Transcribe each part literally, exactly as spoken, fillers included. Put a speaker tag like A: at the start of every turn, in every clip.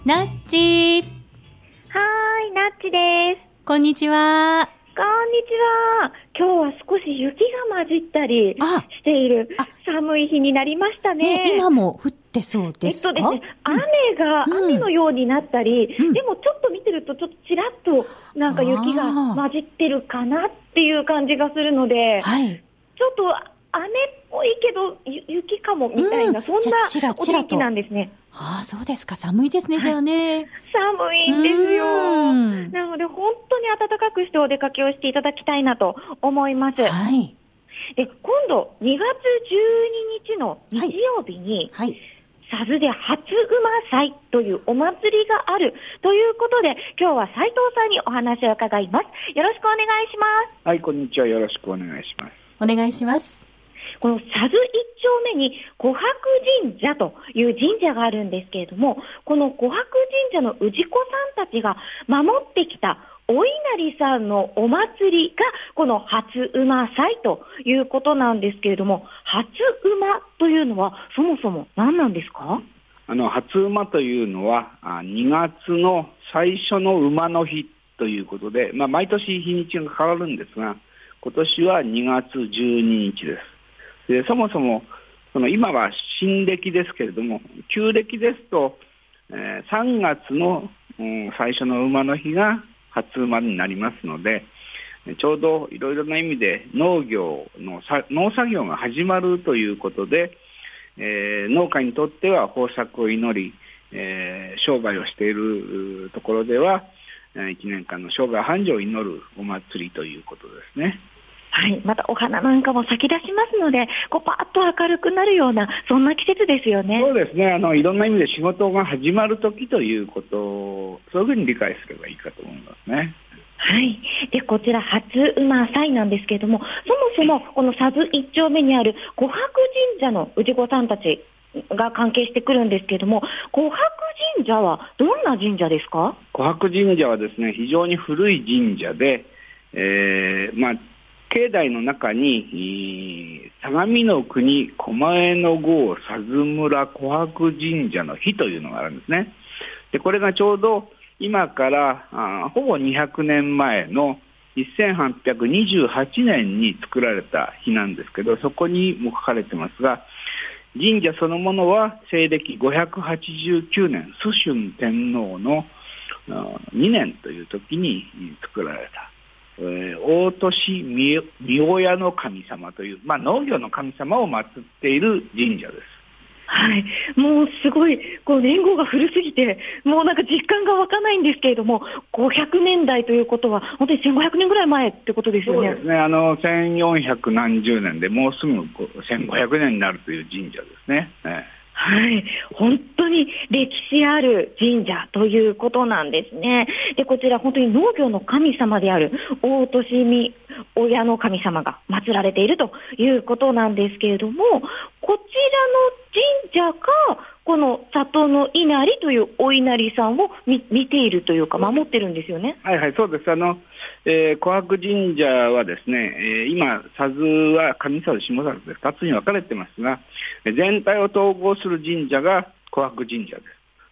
A: なっちー。
B: はーい、なっちです。
A: こんにちは。
B: こんにちは。今日は少し雪が混じったりしている寒い日になりましたね。
A: ね、今も降ってそうですか？
B: えっとですね、雨が雨のようになったり、うん、でもちょっと見てるとちょっとちらっとなんか雪が混じってるかなっていう感じがするので、はい、ちょっと雨っぽいけど雪かもみたいな、うん、そんなお天気なんですね。
A: ああ、そうですか。寒いですね、はい、じゃあね。
B: 寒いんですよ。なので本当に暖かくしてお出かけをしていただきたいなと思います。
A: はい。
B: で、今度にがつじゅうににちの日曜日に、はいはい、佐津で初馬祭というお祭りがあるということで、今日は斉藤さんにお話を伺います。よろしくお願いします。
C: はい、こんにちは。よろしくお願いします。
A: お願いします。
B: この佐津一丁目に琥珀神社という神社があるんですけれども、この琥珀神社の氏子さんたちが守ってきたお稲荷さんのお祭りがこの初馬祭ということなんですけれども、初馬というのはそもそも何なんですか？
C: あの初馬というのはにがつの最初の馬の日ということで、まあ、毎年日にちが変わるんですが、今年はにがつじゅうににちです。でそもそもその今は新暦ですけれども、旧暦ですと、えー、さんがつの、うん、最初の馬の日が初馬になりますので、ちょうどいろいろな意味で農業の農作業が始まるということで、えー、農家にとっては豊作を祈り、えー、商売をしているところではいちねんかんの商売繁盛を祈るお祭りということですね。
B: はい、またお花なんかも咲き出しますので、こうパーッと明るくなるようなそんな季節ですよね。
C: そうですね。あのいろんな意味で仕事が始まる時ということをそういうふうに理解すればいいかと思いますね。
B: はい。で、こちら初馬祭なんですけれども、そもそもこの佐津一丁目にある琥珀神社の氏子さんたちが関係してくるんですけれども、琥珀神社はどんな神社ですか？
C: 琥珀神社はですね、非常に古い神社で、えー、まあ境内の中に相模の国狛江の郷佐津村琥珀神社の碑というのがあるんですね。でこれがちょうど今からあほぼにひゃくねんまえのせんはっぴゃくにじゅうはちねんに作られた碑なんですけど、そこにも書かれてますが、神社そのものは西暦ごひゃくはちじゅうきゅうねん崇春天皇のにねんという時に作られた。えー、大年御親の神様という、まあ、農業の神様を祀っている神社です。
B: はい、もうすごいこう年号が古すぎてもうなんか実感が湧かないんですけれども、ごひゃくねんだいということは本当にせんごひゃくねんぐらい前ってことですよね。
C: そうですね。あのせんよんひゃくなんじゅうねんでもうすぐせんごひゃくねんになるという神社ですね。えー
B: はい、本当に歴史ある神社ということなんですね。で、こちら本当に農業の神様である大年御親の神様が祀られているということなんですけれども、こちらの神社がこの里の稲荷というお稲荷さんを 見, 見ているというか守ってるんですよね。
C: はいはい、そうです。あの、えー、琥珀神社はですね、えー、今佐津は上佐津下佐津でふたつに分かれてますが、全体を統合する神社が琥珀神社です。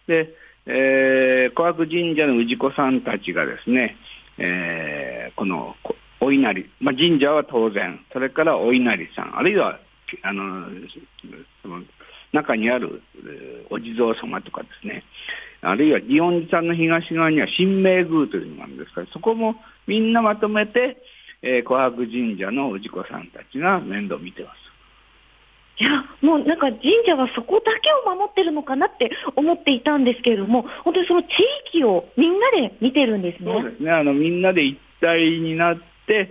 C: で、えー、琥珀神社の氏子さんたちがですね、えー、このお稲荷、まあ、神社は当然、それからお稲荷さん、あるいはあのその中にあるお地蔵様とかですね、あるいは祇園寺さんの東側には神明宮というのがあるんですから、そこもみんなまとめて、えー、琥珀神社の氏子さんたちが面倒を見てます。
B: いや、もうなんか神社はそこだけを守ってるのかなって思っていたんですけれども、本当にその地域をみんなで見てるんですね。
C: そうですね。あのみんなで一体になって、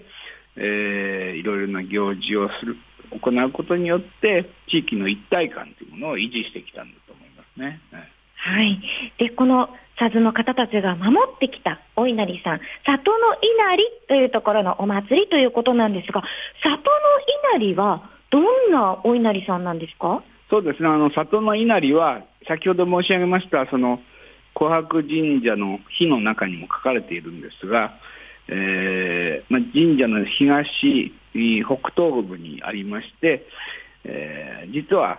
C: えー、いろいろな行事をする行うことによって地域の一体感というものを維持してきたんだと思いますね。
B: はい。で、この佐津の方たちが守ってきたお稲荷さん、里の稲荷というところのお祭りということなんですが、里の稲荷はどんなお稲荷さんなんですか？
C: そうですね。あの里の稲荷は先ほど申し上げましたその琥珀神社の碑の中にも書かれているんですが、えーまあ、神社の東北東部にありまして、えー、実は琥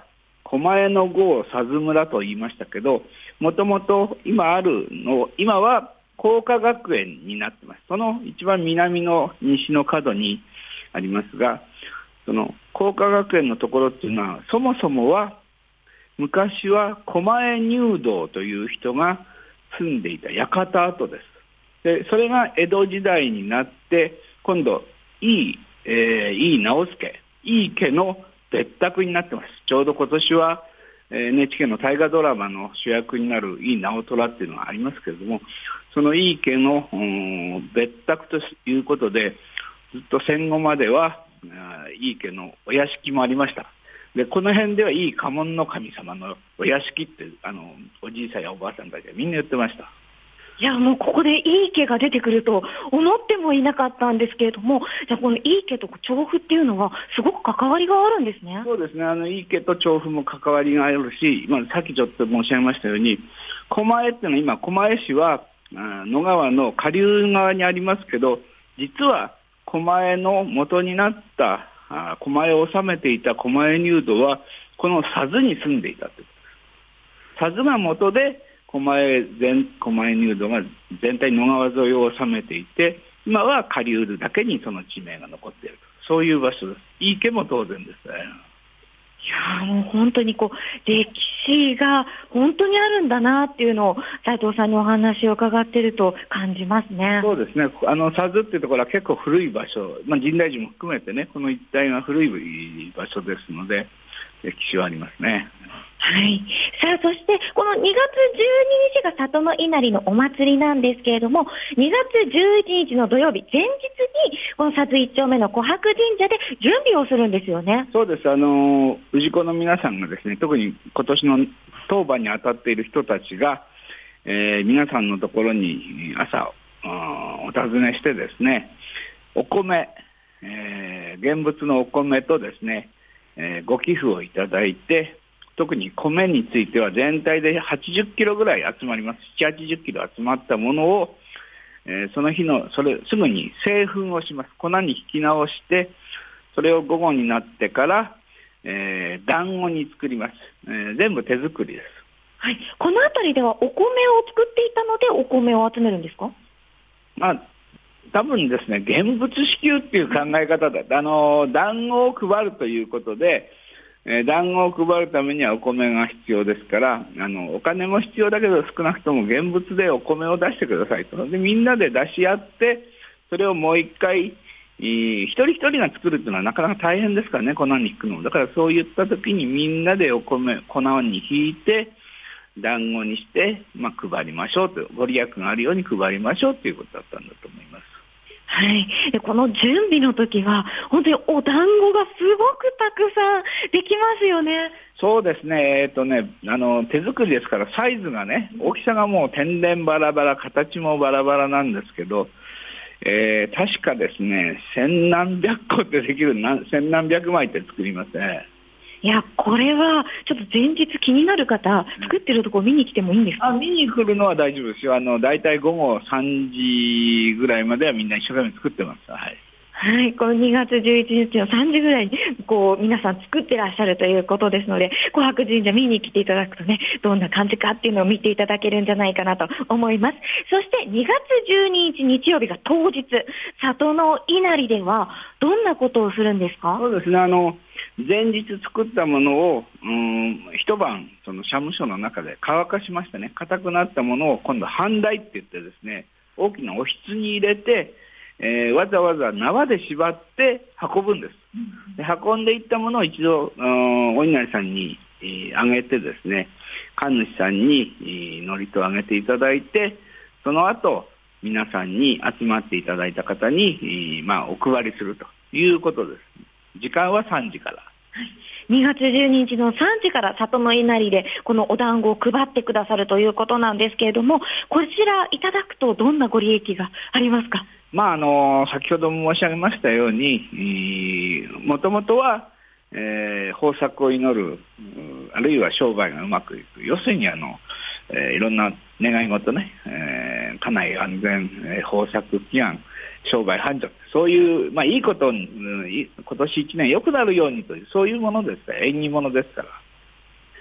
C: 狛江の郷佐津村と言いましたけど、もともと今あるの、今は工科学園になってます。その一番南の西の角にありますが、その工科学園のところっていうのは、そもそもは昔は狛江入道という人が住んでいた館跡です。で、それが江戸時代になって、今度、井伊、えー、井伊直弼、井伊家の別宅になってます。ちょうど今年は、えー、エヌエイチケー の大河ドラマの主役になる井伊直虎っていうのがありますけれども、その井伊家の、うん、別宅ということで、ずっと戦後までは、井伊家のお屋敷もありました。で、この辺では井伊家紋の神様のお屋敷って、あの、おじいさんやおばあさんたちはみんな言ってました。
B: いや、もうここで井伊家が出てくると思ってもいなかったんですけれども、じゃあこの井伊家と調布っていうのはすごく関わりがあるんですね。
C: そうですね。あの、井伊家と調布も関わりがあるし、まあ、さっきちょっと申し上げましたように、狛江っていうのは今、狛江市は野川の下流側にありますけど、実は狛江の元になった狛江を治めていた狛江入道はこの佐津に住んでいたということです。佐津が元で狛江全狛江入道が全体野川沿いを治めていて、今は下流だけにその地名が残っていると、そういう場所です。井伊家も当然ですね。
B: いや、もう本当にこう歴史が本当にあるんだなっていうのを斉藤さんにお話を伺っていると感じますね。
C: そうですね。あの佐津っていうところは結構古い場所、まあ、深大寺も含めてね、この一帯が古い場所ですので歴史はありますね。
B: はい。さあ、そしてこのにがつじゅうににちが里の稲荷のお祭りなんですけれども、にがつじゅういちにちの土曜日前日にこの佐津一丁目の琥珀神社で準備をするんですよね。
C: そうです。あの氏子の皆さんがですね、特に今年の当番に当たっている人たちが、えー、皆さんのところに朝お尋ねしてですね、お米、えー、現物のお米とですね、えー、ご寄付をいただいて、特に米については全体ではちじゅっキロぐらい集まります。ななじゅう、はちじゅっキロ集まったものを、えー、その日のそれすぐに製粉をします。粉に引き直して、それを午後になってから、えー、団子に作ります、えー。全部手作りです。
B: はい。この辺りではお米を作っていたのでお米を集めるんですか？
C: まあ多分ですね、現物支給っていう考え方だ。あの団子を配るということで、えー、団子を配るためにはお米が必要ですから、あのお金も必要だけど少なくとも現物でお米を出してくださいと。でみんなで出し合って、それをもう一回、えー、一人一人が作るっていうのはなかなか大変ですからね、粉に引くの。だからそういった時にみんなでお米粉に引いて団子にして、まあ、配りましょうと、ご利益があるように配りましょうということだったんだと思います。
B: はい。で、この準備の時は本当にお団子がすごくたくさんできますよね。
C: そうですね。えっとね、あの手作りですからサイズがね、大きさがもう天然バラバラ、形もバラバラなんですけど、えー、確かですね、千何百個ってできる、千何百枚って作りますね。
B: いや、これはちょっと前日気になる方、作ってるところ見に来てもいいんですか？
C: あ、見に来るのは大丈夫ですよ。あのだいたい午後さんじぐらいまではみんな一生懸命作ってます。はい。
B: はい、このにがつじゅういちにちのさんじぐらいにこう皆さん作ってらっしゃるということですので、琥珀神社見に来ていただくとね、どんな感じかっていうのを見ていただけるんじゃないかなと思います。そしてにがつじゅうににち日曜日が当日、里の稲荷ではどんなことをするんですか？
C: そうですね、あの前日作ったものをうーん一晩その社務所の中で乾かしましてね、硬くなったものを今度半台って言ってですね、大きなおひつに入れて、えー、わざわざ縄で縛って運ぶんです。で運んでいったものを一度お稲荷さんに、えー、あげてですね、神主さんに、えー、祝詞をあげていただいて、その後皆さんに集まっていただいた方に、えーまあ、お配りするということです。時間はさんじから。
B: にがつじゅうににちのさんじから里の稲荷でこのお団子を配ってくださるということなんですけれども、こちらいただくとどんなご利益がありますか？
C: まあ、あの先ほども申し上げましたように、もともとは、えー、豊作を祈る、あるいは商売がうまくいく、要するにあの、えー、いろんな願い事ね、えー、家内安全、えー、豊作祈願、商売繁盛、そういう、まあ、いいことを、うん、今年一年良くなるようにという、そういうものですから、縁起物ですから。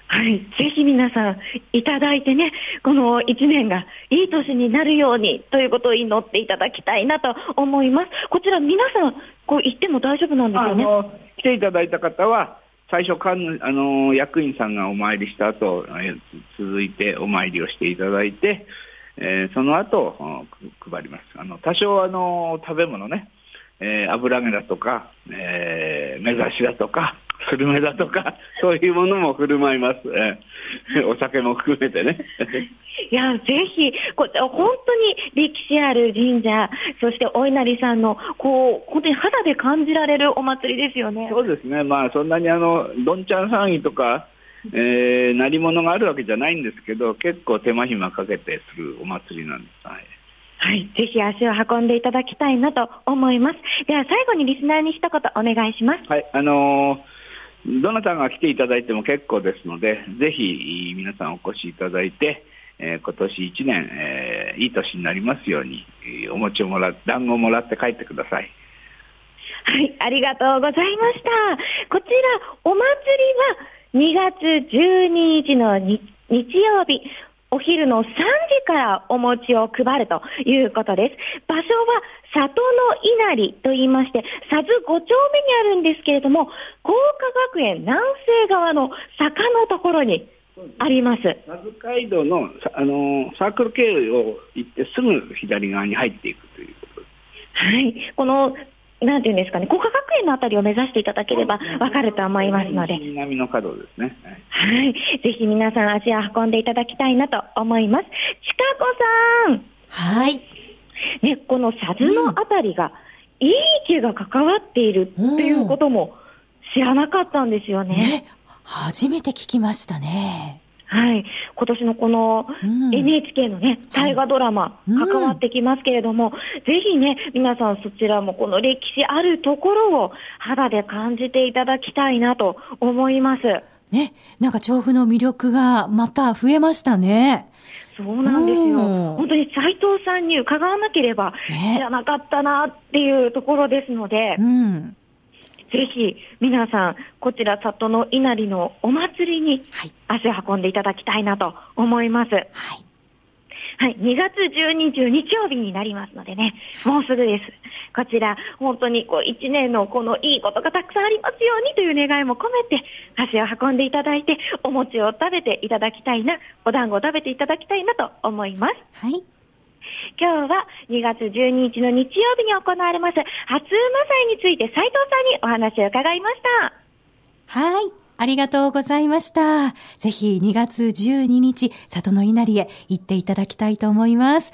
B: はい。ぜひ皆さんいただいてね、このいちねんがいい年になるようにということを祈っていただきたいなと思います。こちら皆さん、こう言っても大丈夫なんですよね。
C: あの来ていただいた方は、最初かんあの役員さんがお参りした後、え続いてお参りをしていただいて、えー、その後配ります。あの多少あの食べ物ね、えー、油揚げだとか、えー、目指しだとかスルメだとか、そういうものも振る舞います。えー、お酒も含めてね。
B: いや、ぜひ、こちら本当に歴史ある神社、そしてお稲荷さんの、こう、本当に肌で感じられるお祭りですよね。
C: そうですね。まあ、そんなにあの、どんちゃん騒ぎとか、えー、鳴り物があるわけじゃないんですけど、結構手間暇かけてするお祭りなんです。はい。
B: はい。ぜひ足を運んでいただきたいなと思います。では、最後にリスナーに一言お願いします。
C: はい。あのーどなたが来ていただいても結構ですので、ぜひ皆さんお越しいただいて、えー、今年いちねん、えー、いい年になりますように、お餅をもらって、団子をもらって帰ってください。
B: はい、ありがとうございました。こちら、お祭りはにがつじゅうににちの日曜日、お昼のさんじからお餅を配るということです。場所は里の稲荷と言いまして、佐津ごちょうめにあるんですけれども、光華学園南西側の坂のところにあります。
C: 佐津街道の、あのサークル経由を行ってすぐ左側に入っていくということです。
B: はい、このなんていうんですかね、光華学園のあたりを目指していただければわかると思いますので、
C: 南の角ですね。
B: はい、ぜひ皆さん足を運んでいただきたいなと思います。ちかこさん。
A: はい。
B: ね、この佐津のあたりが、うん、いい池が関わっているっていうことも知らなかったんですよね。ね、
A: 初めて聞きましたね。
B: はい。今年のこの エヌエイチケー のね、うん、大河ドラマ、関わってきますけれども、うん、ぜひね、皆さんそちらもこの歴史あるところを肌で感じていただきたいなと思います。
A: ね、なんか調布の魅力がまた増えましたね。
B: そうなんですよ。本当に斉藤さんに伺わなければ知らなかったなっていうところですので、
A: うん、
B: ぜひ皆さんこちら里の稲荷のお祭りに足を運んでいただきたいなと思います。はい。はい、にがつじゅうににち日曜日になりますのでね、もうすぐです。こちら本当にこういちねんのこのいいことがたくさんありますようにという願いも込めて足を運んでいただいて、お餅を食べていただきたいな、お団子を食べていただきたいなと思います。
A: はい。
B: 今日はにがつじゅうににちの日曜日に行われます初午祭について斉藤さんにお話を伺いました。
A: はい。ありがとうございました。ぜひにがつじゅうににち、里の稲荷へ行っていただきたいと思います。